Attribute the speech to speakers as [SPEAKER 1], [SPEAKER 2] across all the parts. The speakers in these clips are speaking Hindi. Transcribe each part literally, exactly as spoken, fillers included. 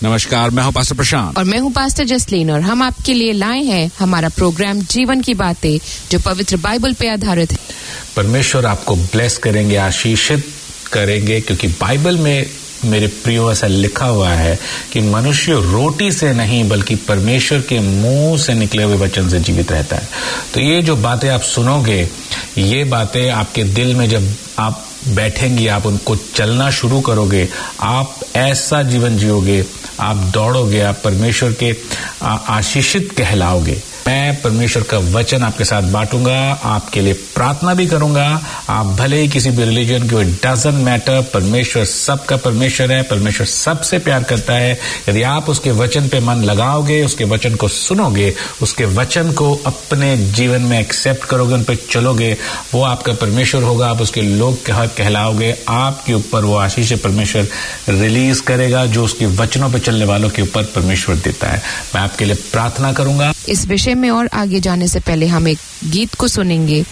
[SPEAKER 1] नमस्कार, मैं हूं पास्टर प्रशांत
[SPEAKER 2] और मैं हूं पास्टर जसलीन और हम आपके लिए लाए हैं हमारा प्रोग्राम जीवन की बातें जो पवित्र बाइबल पे आधारित है।
[SPEAKER 3] परमेश्वर आपको ब्लेस करेंगे, आशीषित करेंगे, क्योंकि बाइबल में मेरे प्रियो ऐसा लिखा हुआ है कि मनुष्य रोटी से नहीं बल्कि परमेश्वर के मुंह से निकले हुए वचन से जीवित रहता है। तो ये जो बातें आप सुनोगे, ये बातें आपके दिल में जब आप बैठेंगी, आप उनको चलना शुरू करोगे, आप ऐसा जीवन जियोगे, आप दौड़ोगे, आप परमेश्वर के आशीषित कहलाओगे। मैं परमेश्वर का वचन आपके साथ बांटूंगा, आपके लिए प्रार्थना भी करूंगा। आप भले ही किसी भी रिलीजन के, इट डजंट मैटर, परमेश्वर सबका परमेश्वर है, परमेश्वर सबसे प्यार करता है। यदि आप उसके वचन पे मन लगाओगे, उसके वचन को सुनोगे, उसके वचन को अपने जीवन में एक्सेप्ट करोगे, उन पर चलोगे, वो आपका परमेश्वर होगा, आप उसके लोग कहलाओगे। आपके ऊपर वो आशीष परमेश्वर रिलीज करेगा जो उसके वचनों पर चलने वालों के ऊपर परमेश्वर देता है। मैं आपके लिए प्रार्थना करूंगा।
[SPEAKER 2] इस विषय में और आगे जाने से पहले हम एक गीत को सुनेंगे।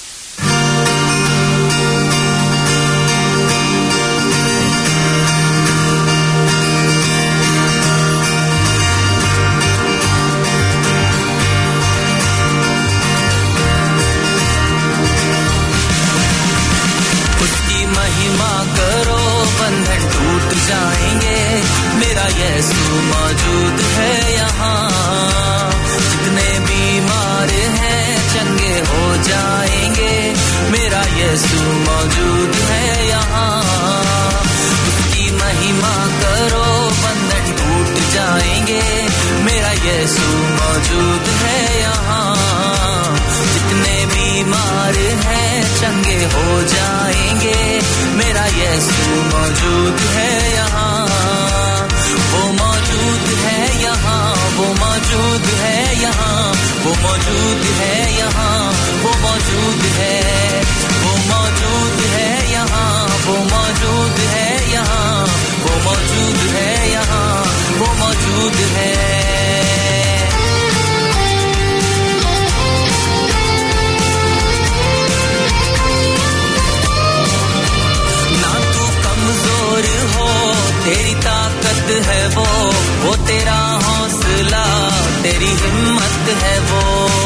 [SPEAKER 4] उसकी महिमा करो, बंधन टूट जाएंगे, मेरा यीशु मौजूद है यहाँ। जितने बीमार हैं चंगे हो जाएंगे, मेरा यीशु मौजूद है यहाँ। उसकी महिमा करो, बंधन टूट जाएंगे, मेरा यीशु मौजूद है यहाँ। जितने बीमार हैं चंगे हो जाएंगे, मेरा यीशु मौजूद है यहाँ। वो मौजूद है यहाँ, वो मौजूद है यहाँ, वो मौजूद है यहाँ, वो मौजूद है, वो मौजूद है यहाँ, वो मौजूद है यहाँ, वो मौजूद है यहाँ, वो मौजूद है। तेरी ताकत है वो, वो तेरा हौसला, तेरी हिम्मत है वो।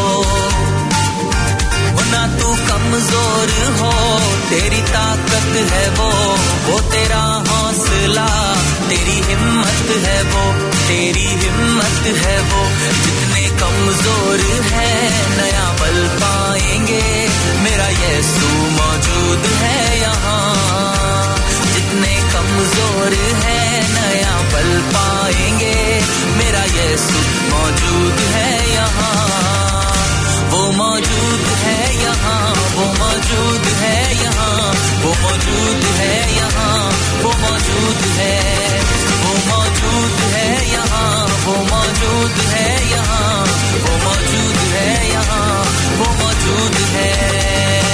[SPEAKER 4] ना तू कमजोर हो, तेरी ताकत है वो, वो तेरा हौसला, तेरी हिम्मत है वो, तेरी हिम्मत है वो। जितने कमजोर है नया बल पाएंगे, मेरा यीशु मौजूद है यहाँ। जितने कमजोर है नया बल पाएंगे, मेरा यीशु मौजूद है यहाँ। वो मौजूद है यहाँ, वो मौजूद है यहाँ, वो मौजूद है यहाँ, वो मौजूद है, वो मौजूद है यहाँ, वो मौजूद है यहाँ, वो मौजूद है यहाँ, वो मौजूद है।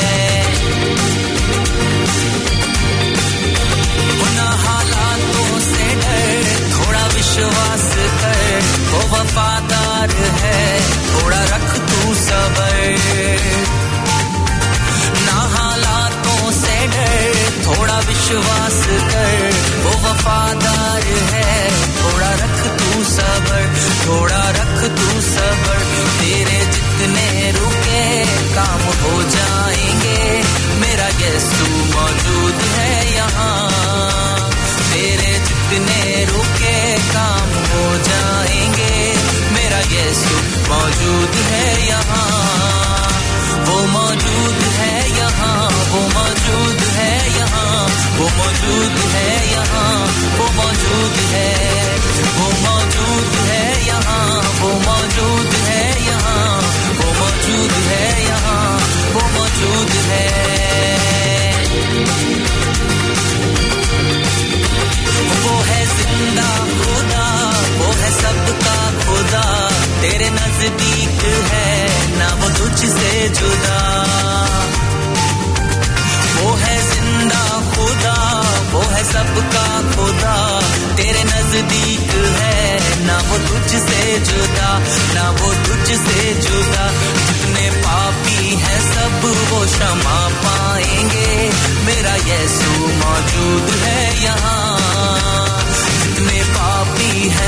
[SPEAKER 4] हालातों से डर, थोड़ा विश्वास कर, वो वफादार है, थोड़ा रख तू सबर। ना हालातों से डर, थोड़ा विश्वास कर, वो वफादार है, थोड़ा रख तू सबर, थोड़ा रख तू सबर। तेरे जितने रुके काम हो जाएंगे, मेरा यीशु मौजूद है यहाँ। तेरे जितने रुके काम हो जाएंगे, मेरा यीशु मौजूद है यहाँ। वो मौजूद है यहाँ, वो मौजूद है यहाँ, वो मौजूद है यहाँ, वो मौजूद है, वो मौजूद है यहाँ, वो मौजूद है यहाँ, वो मौजूद है यहाँ, वो मौजूद है। वो है जिंदा खुदा, वो है सबका खुदा, तेरे नजदीक है ना वो तुझसे जुदा। वो है जिंदा खुदा, वो है सबका खुदा, तेरे नजदीक है ना वो तुझसे जुदा, ना वो तुझसे जुदा। जितने पापी हैं सब वो क्षमा पाएंगे, मेरा यीशु मौजूद है यहाँ। जितने पापी हैं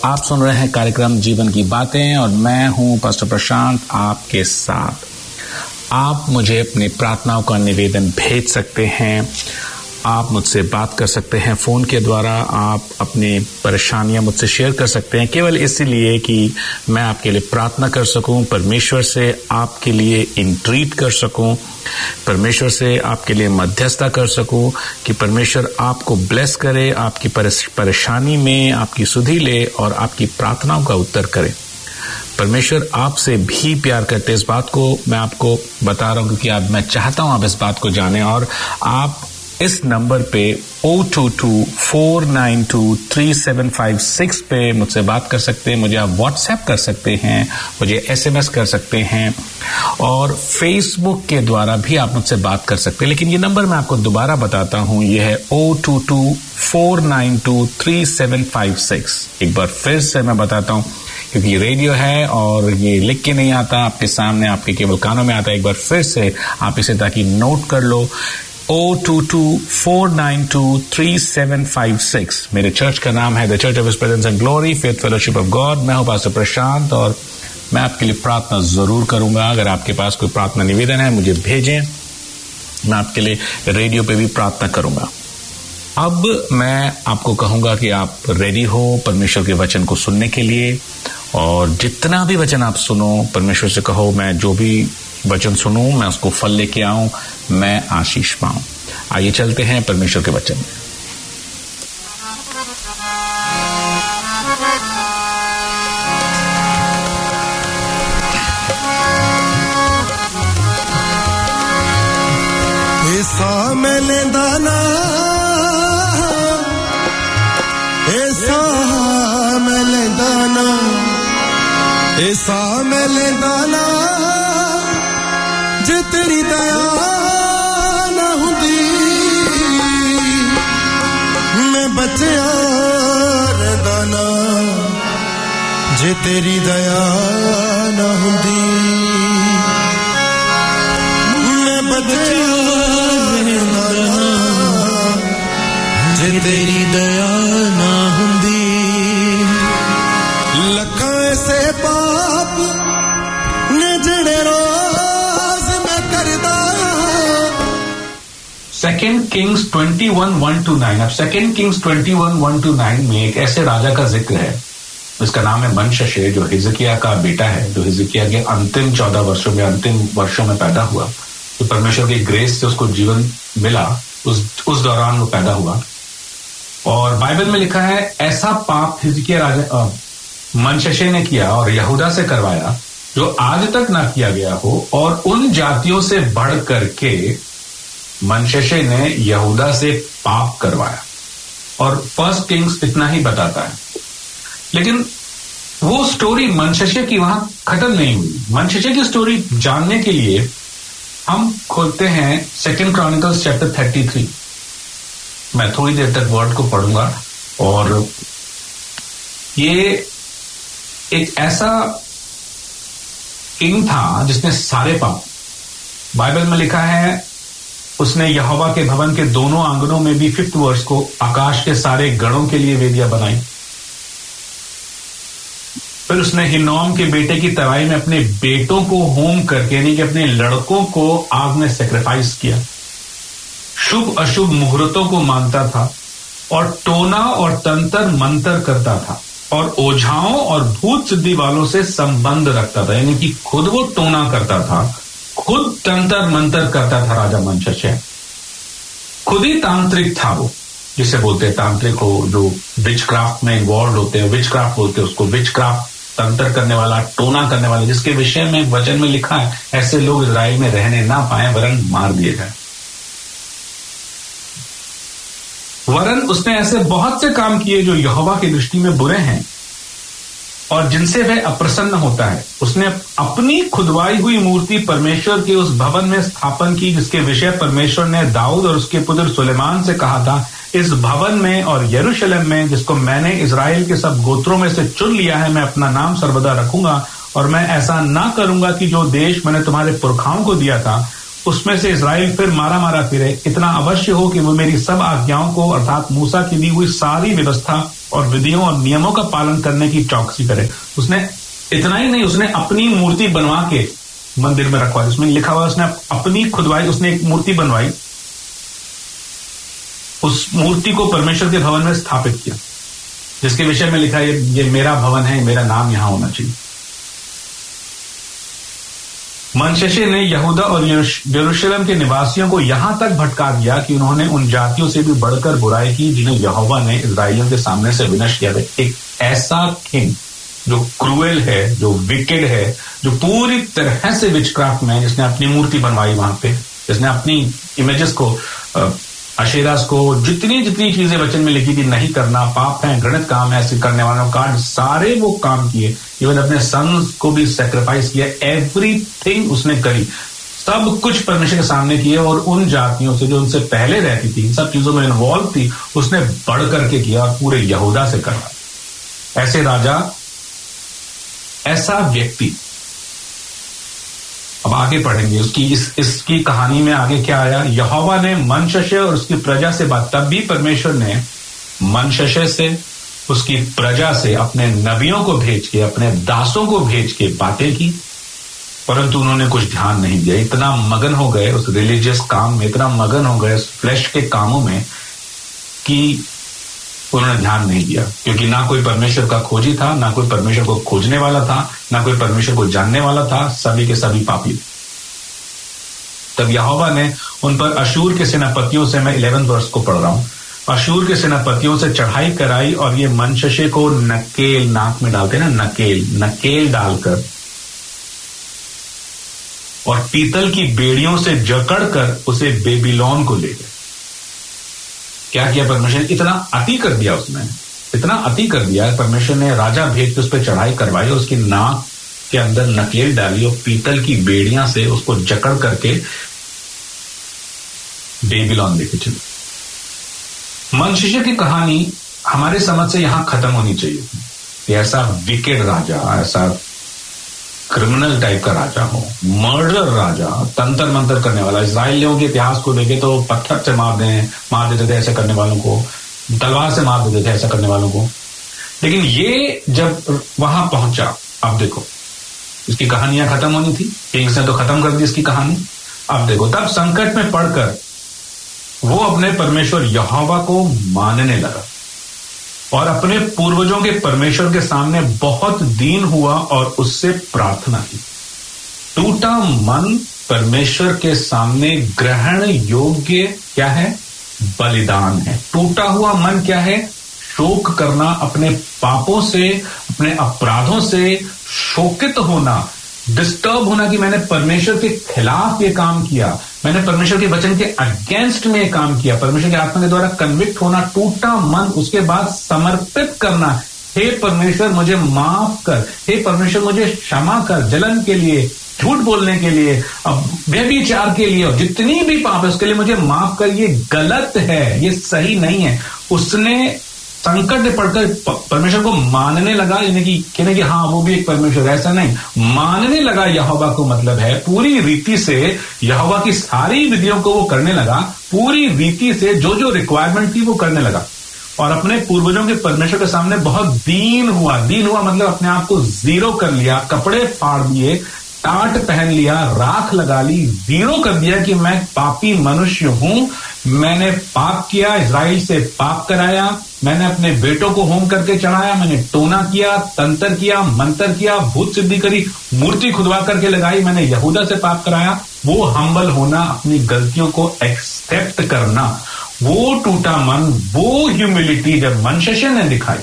[SPEAKER 3] आप सुन रहे हैं कार्यक्रम जीवन की बातें और मैं हूं पास्टर प्रशांत आपके साथ। आप मुझे अपनी प्रार्थनाओं का निवेदन भेज सकते हैं, आप मुझसे बात कर सकते हैं फोन के द्वारा, आप अपनी परेशानियां मुझसे शेयर कर सकते हैं, केवल इसलिए कि मैं आपके लिए प्रार्थना कर सकूं, परमेश्वर से आपके लिए इंट्रीट कर सकूं, परमेश्वर से आपके लिए मध्यस्थता कर सकूं कि परमेश्वर आपको ब्लेस करे, आपकी परेशानी में आपकी सुधि ले और आपकी प्रार्थनाओं का उत्तर करे। परमेश्वर आपसे भी प्यार करते, इस बात को मैं आपको बता रहा हूं क्योंकि अब मैं चाहता हूं आप इस बात को जानें। और आप इस नंबर पे O two two four nine two three seven five six पे मुझसे बात कर सकते हैं, मुझे आप व्हाट्सएप कर सकते हैं, मुझे एसएमएस कर सकते हैं और फेसबुक के द्वारा भी आप मुझसे बात कर सकते हैं। लेकिन ये नंबर मैं आपको दोबारा बताता हूं, ये है O two two four nine two three seven five six. एक बार फिर से मैं बताता हूं क्योंकि रेडियो है और ये लिख के नहीं आता, आपके सामने आपके केवल कानों में आता है। एक बार फिर से आप इसे ताकि नोट कर लो, O two two four nine two three seven five six. मेरे चर्च का नाम है the church of his presence and glory faith fellowship of God. मैं हूं पास्टर प्रशांत और मैं आपके लिए प्रार्थना जरूर करूंगा। अगर आपके पास कोई प्रार्थना निवेदन है मुझे भेजें, मैं आपके लिए रेडियो पे भी प्रार्थना करूंगा। अब मैं आपको कहूंगा कि आप रेडी हो परमेश्वर के वचन को सुनने के लिए, और जितना भी वचन आप सुनो परमेश्वर से कहो मैं जो भी वचन सुनूं मैं उसको फल लेके आऊं, मैं आशीष पाऊं। आइए चलते हैं परमेश्वर के वचन में।
[SPEAKER 1] ऐसा मैं लेंदा ना, ऐसा मैं लेंदा ना, ऐसा मैं लेंदा ना, जे तेरी दया ना हुंदी मैं बचिया रहंदा ना, जे तेरी दया ना हुंदी मैं बचिया रहंदा ना, जे तेरी दया ना हुंदी। लखां ऐसे पाप ने जड़े रोज मैं करदा।
[SPEAKER 3] Second Kings twenty one one two nine. अब second Kings twenty one one two nine में एक ऐसे राजा का जिक्र है, इसका नाम है मनशशे, जो हिजकिय्याह का बेटा है, जो हिजकिय्याह के अंतिम चौदह वर्षों में अंतिम वर्षों में पैदा हुआ। तो परमेश्वर की ग्रेस से उसको जीवन मिला, उस उस दौरान वो पैदा हुआ। और बाइबल में लिखा है ऐसा पाप हिजकिय्याह राजा मनशशे ने किया और यहूदा से करवाया जो आज तक ना किया गया हो, और उन जातियों से बढ़ करके मनशशे ने यहूदा से पाप करवाया। और फर्स्ट किंग्स इतना ही बताता है। लेकिन वो स्टोरी मनशशे की वहां खत्म नहीं हुई। मनशशे की स्टोरी जानने के लिए हम खोलते हैं second Chronicles chapter thirty three. मैं थोड़ी देर तक वर्ड को पढ़ूंगा और ये एक ऐसा किंग था जिसने सारे पाप, बाइबल में लिखा है उसने यहोवा के भवन के दोनों आंगनों में भी फिफ्थ वर्स को आकाश के सारे गणों के लिए वेदियां बनाई। फिर उसने हिन्नोम के बेटे की तराई में अपने बेटों को होम करके, यानी कि अपने लड़कों को आग में सेक्रीफाइस किया। शुभ अशुभ मुहूर्तों को मानता था और टोना और तंत्र मंत्र करता था और ओझाओं और भूत सिद्धि वालों से संबंध रखता था, यानी कि खुद वो टोना करता था, खुद तंत्र मंत्र करता था। राजा मनशशे खुद ही तांत्रिक था, वो जिसे बोलते हैं तांत्रिक हो, जो विच क्राफ्ट में इन्वॉल्व होते हैं, विच क्राफ्ट बोलते हैं उसको। विच क्राफ्ट तंत्र करने वाला, टोना करने वाला, जिसके विषय में वचन में लिखा है ऐसे लोग इजराइल में रहने ना पाए वरन मार दिए जाए। वरन उसने ऐसे बहुत से काम किए जो यहोवा की दृष्टि में बुरे हैं और जिनसे वह अप्रसन्न होता है। उसने अपनी खुदवाई हुई मूर्ति परमेश्वर के उस भवन में स्थापन की जिसके विषय परमेश्वर ने दाऊद और उसके पुत्र सुलेमान से कहा था, इस भवन में और यरूशलेम में जिसको मैंने इजराइल के सब गोत्रों में से चुन लिया है, मैं अपना नाम सर्वदा रखूंगा और मैं ऐसा ना करूंगा कि जो देश मैंने तुम्हारे पुरखाओं को दिया था उसमें से इजराइल फिर मारा मारा फिरे। इतना अवश्य हो कि वो मेरी सब आज्ञाओं को अर्थात मूसा की दी हुई सारी व्यवस्था और विधियों और नियमों का पालन करने की चौकसी करे। उसने इतना ही नहीं, उसने अपनी मूर्ति बनवा के मंदिर में रखवाई। उसमें लिखा हुआ उसने अपनी खुदवाई, उसने एक मूर्ति बनवाई, उस मूर्ति को परमेश्वर के भवन में स्थापित किया, जिसके विषय में लिखा है ये, ये मेरा भवन है, मेरा नाम यहां होना चाहिए। मनशेशे ने यहूदा और यरूशलेम के निवासियों को यहां तक भटका दिया कि उन्होंने उन जातियों से भी बढ़कर बुराई की जिन्हें यहोवा ने इस्राएलियों के सामने से विनष्ट किया। एक ऐसा किंग जो क्रूएल है, जो विकेड है, जो पूरी तरह से विचक्राफ्ट में है, जिसने अपनी मूर्ति बनवाई वहां पे, जिसने अपनी इमेजेस को, अशेरास को, जितनी जितनी चीजें वचन में लिखी थी नहीं करना, पाप है, घृणित काम है, ऐसे करने वालों का सारे वो काम किए। इवन अपने सन्स को भी सैक्रिफाइस किया। एवरीथिंग उसने करी, सब कुछ परमेश्वर के सामने किए। और उन जातियों से जो उनसे पहले रहती थी, इन सब चीजों में इन्वॉल्व थी, उसने बढ़ करके किया और पूरे यहूदा से करा। ऐसे राजा, ऐसा व्यक्ति, अब आगे पढ़ेंगे उसकी इस इसकी कहानी में आगे क्या आया। यहोवा ने मनशेशे और उसकी प्रजा से बात, तब भी परमेश्वर ने मनशेशे से, उसकी प्रजा से अपने नबियों को भेज के, अपने दासों को भेज के बातें की, परंतु उन्होंने कुछ ध्यान नहीं दिया। इतना मगन हो गए उस रिलीजियस काम में, इतना मगन हो गए उस फ्लैश के कामों में कि उन्होंने ध्यान नहीं दिया, क्योंकि ना कोई परमेश्वर का खोजी था, ना कोई परमेश्वर को खोजने वाला था, ना कोई परमेश्वर को जानने वाला था। सभी के सभी पापी। तब यहोवा ने उन पर अशूर के सेनापतियों से, मैं इलेवेंथ वर्ष को पढ़ रहा हूं, अशूर के सेनापतियों से चढ़ाई कराई और ये मनशेशे को नकेल, नाक में डालते ना नकेल, नकेल डालकर और पीतल की बेड़ियों से जकड़कर उसे बेबीलोन को ले गए। क्या किया परमेश्वर? इतना अति कर दिया उसने, इतना अति कर दिया परमेश्वर ने। राजा भेज के उस पर चढ़ाई करवाई, उसकी नाक के अंदर नकेल डाली और पीतल की बेड़ियां से उसको जकड़ करके बेबीलोन लेके चले। मनशेशे की कहानी हमारे समझ से यहां खत्म होनी चाहिए। ऐसा विकेड राजा, ऐसा क्रिमिनल टाइप का राजा हो, मर्डर राजा, तंत्र मंत्र करने वाला। इस्राएलियों के इतिहास को देखे तो पत्थर से मार दें मार देते थे ऐसे करने वालों को, तलवार से मार देते थे ऐसा करने वालों को। लेकिन ये जब वहां पहुंचा, अब देखो इसकी कहानियां खत्म होनी थी, किंग्स ने तो खत्म कर दी इसकी कहानी। अब देखो, तब संकट में पड़कर वो अपने परमेश्वर यहोवा को मानने लगा और अपने पूर्वजों के परमेश्वर के सामने बहुत दीन हुआ और उससे प्रार्थना की। टूटा मन परमेश्वर के सामने ग्रहण योग्य क्या है? बलिदान है। टूटा हुआ मन क्या है? शोक करना, अपने पापों से, अपने अपराधों से शोकित होना, डिस्टर्ब होना कि मैंने परमेश्वर के खिलाफ ये काम किया, मैंने परमेश्वर के वचन के अगेंस्ट में ये काम किया, परमेश्वर के आत्मा के द्वारा कन्विक्ट होना, टूटा मन। उसके बाद समर्पित करना, हे परमेश्वर मुझे माफ कर, हे परमेश्वर मुझे क्षमा कर, जलन के लिए, झूठ बोलने के लिए, अब व्यभिचार के लिए, जितनी भी पाप है उसके लिए मुझे माफ कर, ये गलत है, ये सही नहीं है। उसने संकट में पड़कर परमेश्वर को मानने लगा, यानी कि कहने कि हाँ वो भी एक परमेश्वर, ऐसा नहीं, मानने लगा यहोवा को, मतलब है पूरी रीति से यहोवा की सारी विधियों को वो करने लगा, पूरी रीति से जो जो रिक्वायरमेंट थी वो करने लगा और अपने पूर्वजों के परमेश्वर के सामने बहुत दीन हुआ। दीन हुआ मतलब अपने आप को जीरो कर लिया, कपड़े फाड़ दिए, टाट पहन लिया, राख लगा ली, जीरो कर दिया कि मैं पापी मनुष्य हूं, मैंने पाप किया, इज़राइल से पाप कराया, मैंने अपने बेटों को होम करके चढ़ाया, मैंने टोना किया, तंत्र किया, मंत्र किया, भूत सिद्धि करी, मूर्ति खुदवा करके लगाई, मैंने यहूदा से पाप कराया। वो हम्बल होना, अपनी गलतियों को एक्सेप्ट करना, वो टूटा मन, वो ह्यूमिलिटी जब मनशेशे ने दिखाई,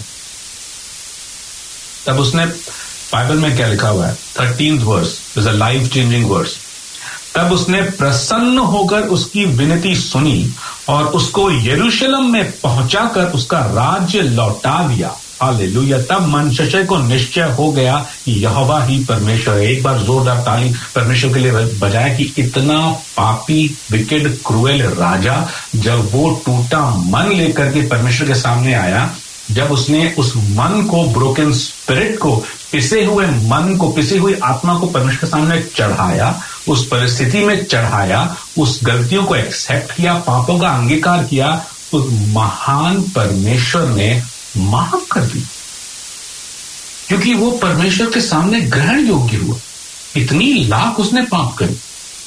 [SPEAKER 3] तब उसने, बाइबल में क्या लिखा हुआ है, thirteenth verse is a life changing verse, तब उसने प्रसन्न होकर उसकी विनती सुनी और उसको यरूशलेम में पहुंचाकर उसका राज्य लौटा दिया। हालेलुया। तब मनशेशे को निश्चय हो गया कि यहोवा ही परमेश्वर है। एक बार जोरदार ताली परमेश्वर के लिए बजाए कि इतना पापी, विकेड, क्रूएल राजा जब वो टूटा मन लेकर के परमेश्वर के सामने आया, जब उसने उस मन को, ब्रोकन स्पिरिट को, पिसे हुए मन को, पिसी हुई आत्मा को परमेश्वर के सामने चढ़ाया, उस परिस्थिति में चढ़ाया, उस गलतियों को एक्सेप्ट किया, पापों का अंगीकार किया, उस महान परमेश्वर ने माफ कर दी, क्योंकि वो परमेश्वर के सामने ग्रहण योग्य हुआ। इतनी लाख उसने पाप करी।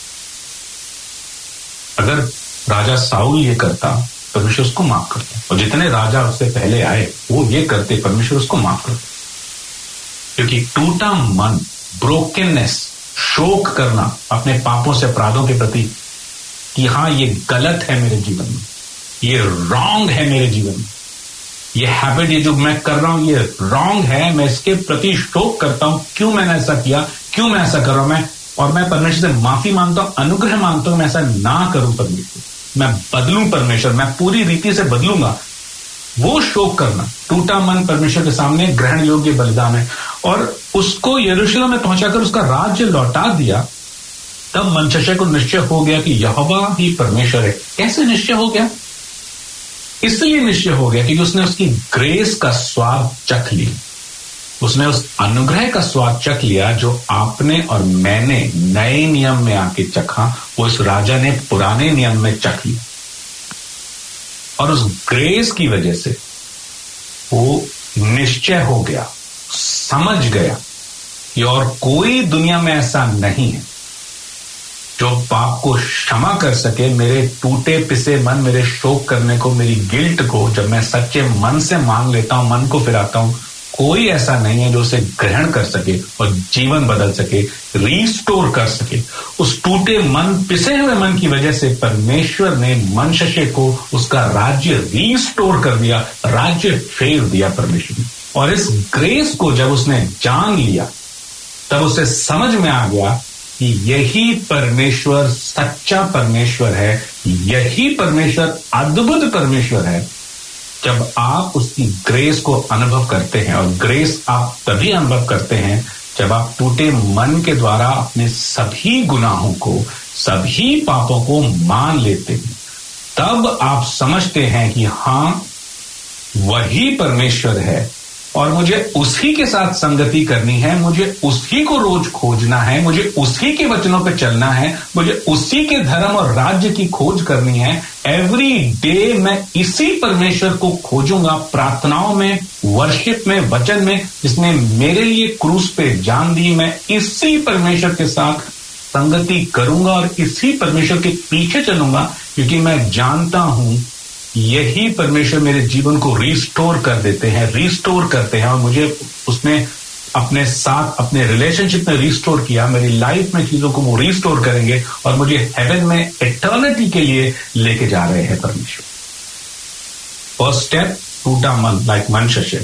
[SPEAKER 3] अगर राजा साउल ये करता, परमेश्वर उसको माफ करता, और जितने राजा उससे पहले आए वो ये करते, परमेश्वर उसको माफ करता। क्योंकि टूटा मन, ब्रोकननेस, शोक करना अपने पापों से, अपराधों के प्रति कि हाँ ये गलत है मेरे जीवन में, ये रॉन्ग है मेरे जीवन में, ये हैबिट, ये जो मैं कर रहा हूं ये रॉन्ग है, मैं इसके प्रति शोक करता हूं, क्यों मैंने ऐसा किया, क्यों मैं ऐसा कर रहा हूं मैं, और मैं परमेश्वर से माफी मांगता हूं, अनुग्रह मांगता हूं, मैं ऐसा ना करूं परमेश्वर, मैं बदलूं परमेश्वर, मैं पूरी रीति से बदलूंगा। वो शोक करना, टूटा मन परमेश्वर के सामने ग्रहण योग्य बलिदान है। और उसको यरूशलेम में पहुंचाकर उसका राज्य लौटा दिया। तब मनशेशे को निश्चय हो गया कि यहोवा ही परमेश्वर है। कैसे निश्चय हो गया? इसलिए निश्चय हो गया क्योंकि उसने उसकी ग्रेस का स्वाद चख लिया, उसने उस अनुग्रह का स्वाद चख लिया जो आपने और मैंने नए नियम में आके चखा, वो इस राजा ने पुराने नियम में चख लिया। और उस ग्रेस की वजह से वो निश्चय हो गया, समझ गया कि और कोई दुनिया में ऐसा नहीं है जो पाप को क्षमा कर सके। मेरे टूटे पिसे मन, मेरे शोक करने को, मेरी गिल्ट को जब मैं सच्चे मन से मांग लेता हूं, मन को फिराता हूं, कोई ऐसा नहीं है जो उसे ग्रहण कर सके और जीवन बदल सके, रीस्टोर कर सके। उस टूटे मन, पिसे हुए मन की वजह से परमेश्वर ने मनशेशे को उसका राज्य रीस्टोर कर दिया, राज्य फेर दिया परमेश्वर ने। और इस ग्रेस को जब उसने जान लिया तब उसे समझ में आ गया कि यही परमेश्वर सच्चा परमेश्वर है, यही परमेश्वर अद्भुत परमेश्वर है। जब आप उसकी ग्रेस को अनुभव करते हैं, और ग्रेस आप तभी अनुभव करते हैं जब आप टूटे मन के द्वारा अपने सभी गुनाहों को, सभी पापों को मान लेते हैं, तब आप समझते हैं कि हाँ वही परमेश्वर है और मुझे उसी के साथ संगति करनी है, मुझे उसी को रोज खोजना है, मुझे उसी के वचनों पे चलना है, मुझे उसी के धर्म और राज्य की खोज करनी है। एवरी डे मैं इसी परमेश्वर को खोजूंगा, प्रार्थनाओं में, वर्शिप में, वचन में, जिसने मेरे लिए क्रूस पे जान दी। मैं इसी परमेश्वर के साथ संगति करूंगा और इसी परमेश्वर के पीछे चलूंगा, क्योंकि मैं जानता हूं यही परमेश्वर मेरे जीवन को रिस्टोर कर देते हैं, रिस्टोर करते हैं। और मुझे उसने अपने साथ, अपने रिलेशनशिप में रिस्टोर किया, मेरी लाइफ में चीजों को वो रिस्टोर करेंगे और मुझे हेवन में इटर्निटी के लिए लेके जा रहे हैं परमेश्वर। फर्स्ट स्टेप, टूटा मन, लाइक मनशेशे।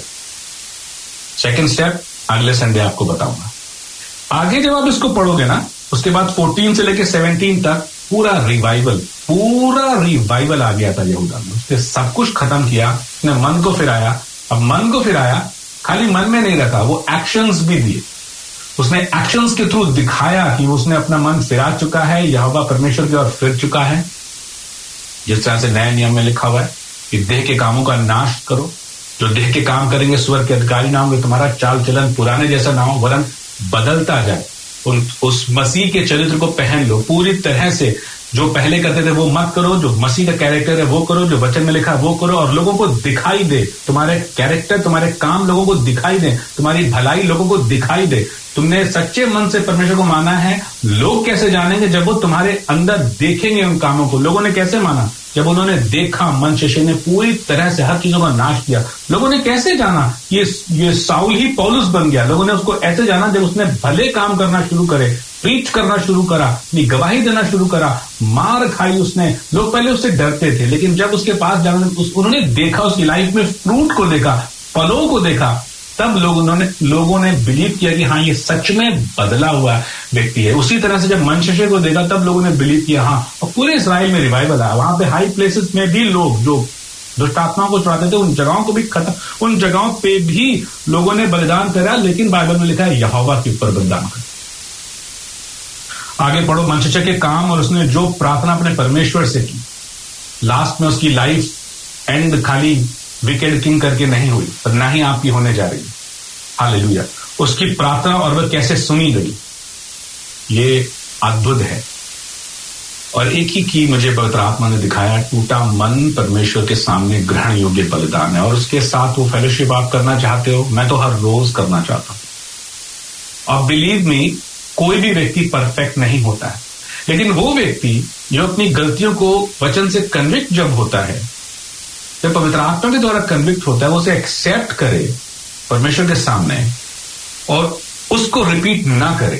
[SPEAKER 3] सेकंड स्टेप अगले संडे आपको बताऊंगा। आगे जब आप इसको पढ़ोगे ना, उसके बाद चौदह से लेकर सत्रह तक पूरा रिवाइवल, पूरा रिवाइवल आ गया था यहूदा में। उसने सब कुछ खत्म किया, उसने मन को फिराया। अब मन को फिराया, खाली मन में नहीं रखा, वो एक्शंस भी दिए। उसने एक्शंस के थ्रू दिखाया कि उसने अपना मन फिरा चुका है, यहोवा परमेश्वर की ओर फिर चुका है। जिस तरह से नए नियम में लिखा हुआ है कि देह के कामों का नाश करो, जो देह के काम करेंगे स्वर्ग के अधिकारी ना होंगे, तुम्हारा चाल चलन पुराने जैसा ना हो वरन बदलता जाए। उन उस मसीह के चरित्र को पहन लो पूरी तरह से। जो पहले करते थे वो मत करो, जो मसीह का कैरेक्टर है वो करो, जो वचन में लिखा है वो करो, और लोगों को दिखाई दे, तुम्हारे कैरेक्टर, तुम्हारे काम लोगों को दिखाई दे, तुम्हारी भलाई लोगों को दिखाई दे। तुमने सच्चे मन से परमेश्वर को माना है। लोग कैसे जानेंगे? जब वो तुम्हारे अंदर देखेंगे उन कामों को। लोगों ने कैसे माना? जब उन्होंने देखा मनशेशे ने पूरी तरह से हर चीजों का नाश किया। लोगों ने कैसे जाना? ये ये साउल ही पौलुस बन गया। लोगों ने उसको ऐसे जाना जब उसने भले काम करना शुरू करे, प्रीच करना शुरू करा, अपनी गवाही देना शुरू करा, मार खाई उसने। लोग पहले उससे डरते थे, लेकिन जब उसके पास जाने उस, उन्होंने देखा, उसकी लाइफ में फ्रूट को देखा, फलों को देखा, तब लोग उन्होंने लोगों ने बिलीव किया कि हाँ ये सच में बदला हुआ व्यक्ति है। उसी तरह से जब मनशेशे को देखा तब लोगों ने बिलीव किया हाँ। और पूरे इस्राएल में रिवाइवल आया। वहां पे हाई प्लेसेस में भी लोग जो दुष्ट आत्माओं को चुराते थे, उन जगहों को भी खत्म, उन जगहों पे भी लोगों ने बलिदान करा, लेकिन बाइबल में लिखा है यहोवा के ऊपर बलिदान कर। आगे पढ़ो मनशेशे के काम और उसने जो प्रार्थना अपने परमेश्वर से की। लास्ट में उसकी लाइफ एंड खाली विकेड किंग करके नहीं हुई, पर ना ही आपकी होने जा रही है। हालेलुया। उसकी प्रार्थना और वह कैसे सुनी गई, ये अद्भुत है। और एक ही की मुझे पवित्र आत्मा ने दिखाया, टूटा मन परमेश्वर के सामने ग्रहण योग्य बलिदान है। और उसके साथ वो फेलोशिप आप करना चाहते हो, मैं तो हर रोज करना चाहता हूं। और बिलीव मी, कोई भी व्यक्ति परफेक्ट नहीं होता है, लेकिन वो व्यक्ति जो अपनी गलतियों को वचन से कन्विक्ट जब होता है, जब पवित्र आत्मा के द्वारा कन्विक्ट होता है, वो उसे एक्सेप्ट करे परमेश्वर के सामने और उसको रिपीट ना करे,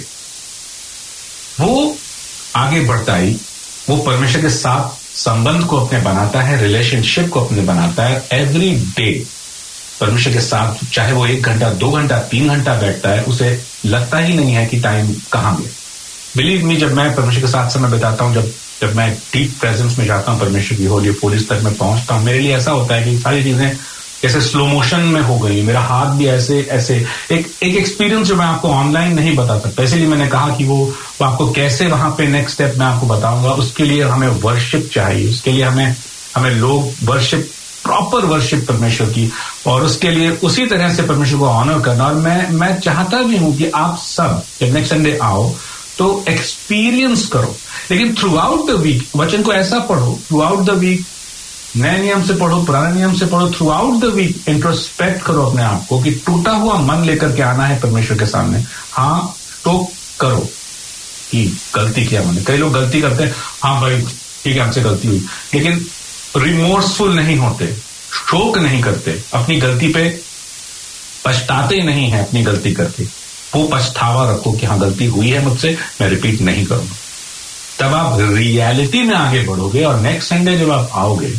[SPEAKER 3] वो आगे बढ़ता ही वो परमेश्वर के साथ संबंध को अपने बनाता है, रिलेशनशिप को अपने बनाता है। एवरी डे परमेश्वर के साथ, चाहे वो एक घंटा, दो घंटा, तीन घंटा बैठता है, उसे लगता ही नहीं है कि टाइम कहां गया। बिलीव मी, जब मैं परमेश्वर के साथ समय बिताता हूं, जब जब मैं डीप प्रेजेंस में जाता हूं, परमेश्वर की होली पुलिस तक मैं पहुंचता हूं, मेरे लिए ऐसा होता है कि सारी चीजें जैसे स्लो मोशन में हो गई, मेरा हाथ भी ऐसे ऐसे एक एक एक्सपीरियंस जो मैं आपको ऑनलाइन नहीं बता सकता, इसलिए मैंने कहा कि वो, वो आपको कैसे वहां पे नेक्स्ट स्टेप मैं आपको बताऊंगा। उसके लिए हमें वर्शिप चाहिए, उसके लिए हमें हमें लोग वर्शिप, प्रॉपर वर्शिप परमेश्वर की, और उसके लिए उसी तरह से परमेश्वर को ऑनर करना। और मैं मैं चाहता भी हूं कि आप सब जब नेक्स्ट संडे आओ तो एक्सपीरियंस करो, लेकिन थ्रू आउट द वीक वचन को ऐसा पढ़ो, थ्रू आउट द वीक नए नियम से पढ़ो, पुराने नियम से पढ़ो, throughout the week introspect करो अपने आप को कि टूटा हुआ मन लेकर के आना है परमेश्वर के सामने। हाँ, तो करो कि गलती किया मैंने। कई लोग गलती करते हैं, हाँ भाई ठीक है हमसे गलती हुई, लेकिन रिमोर्सफुल नहीं होते, शोक नहीं करते, अपनी गलती पे पछताते नहीं है अपनी गलती करके। वो पछतावा रखो कि हाँ गलती हुई है मुझसे, मैं रिपीट नहीं करूंगा। तब आप रियलिटी में आगे बढ़ोगे और नेक्स्ट संडे जब आप आओगे,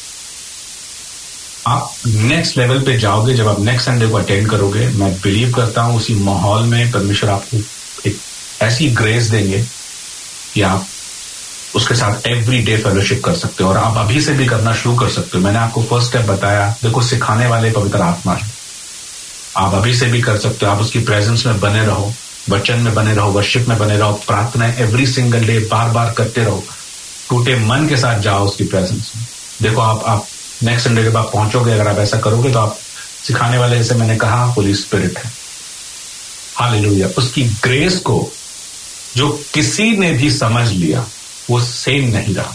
[SPEAKER 3] आप नेक्स्ट लेवल पे जाओगे। जब आप नेक्स्ट संडे को अटेंड करोगे, मैं बिलीव करता हूं उसी माहौल में परमेश्वर आपको एक ऐसी ग्रेस देंगे कि आप उसके साथ एवरी डे फेलोशिप कर सकते हो, और आप अभी से भी करना शुरू कर सकते हो। मैंने आपको फर्स्ट स्टेप बताया, देखो सिखाने वाले पवित्र आत्मा है, आप अभी से भी कर सकते हो। आप उसकी प्रेजेंस में बने रहो, वचन में बने रहो, वर्शिप में बने रहो, प्रार्थना एवरी सिंगल डे बार बार करते रहो, टूटे मन के साथ जाओ उसकी प्रेजेंस में। देखो आप आप नेक्स्ट संडे जब आप पहुंचोगे, अगर आप ऐसा करोगे तो आप सिखाने वाले, जैसे मैंने कहा, होली स्पिरिट है। हालेलुया। उसकी ग्रेस को जो किसी ने भी समझ लिया वो सेम नहीं रहा।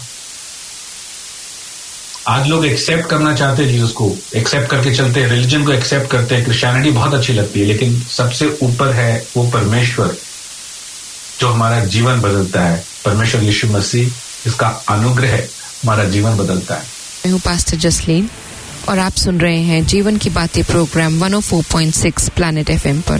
[SPEAKER 3] आज लोग एक्सेप्ट करना चाहते हैं जीसस को, एक्सेप्ट करके चलते हैं, रिलीजन को एक्सेप्ट करते हैं, क्रिश्चियनिटी बहुत अच्छी लगती है, लेकिन सबसे ऊपर है वो परमेश्वर जो हमारा जीवन बदलता है। परमेश्वर यीशु मसीह, इसका अनुग्रह हमारा जीवन बदलता है।
[SPEAKER 2] मैं हूँ पास्टर जसलीन और आप सुन रहे हैं जीवन की बातें programme one O four point six Planet FM पर।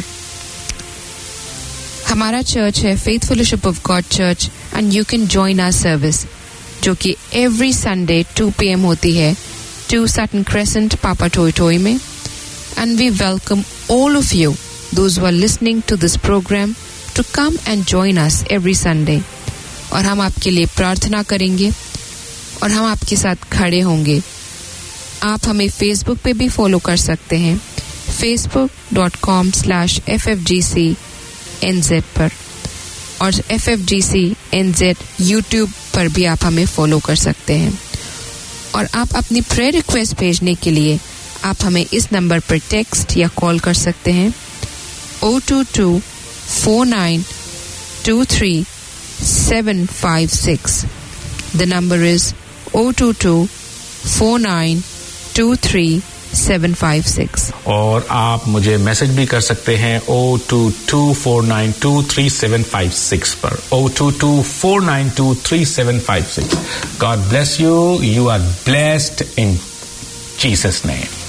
[SPEAKER 2] हमारा चर्च है faith fellowship of God church and you can join our service, जो कि every Sunday two P M होती है, two Sutton Crescent, Papatoetoe में। And we welcome all of you those who are listening to this programme to come and join us every Sunday. और हम आपके लिए प्रार्थना करेंगे और हम आपके साथ खड़े होंगे। आप हमें फेसबुक पे भी फॉलो कर सकते हैं, Facebook dot com slash F F G C N Z पर, और F F G C N Z YouTube पर भी आप हमें फॉलो कर सकते हैं। और आप अपनी प्रेयर रिक्वेस्ट भेजने के लिए आप हमें इस नंबर पर टेक्स्ट या कॉल कर सकते हैं, O two two four nine two three seven five six. The number is O two two four nine two three seven five six.
[SPEAKER 3] और आप मुझे मैसेज भी कर सकते हैं O two two four nine two three seven five six पर, O two two four nine two three seven five six. God bless you. You are blessed in Jesus' name.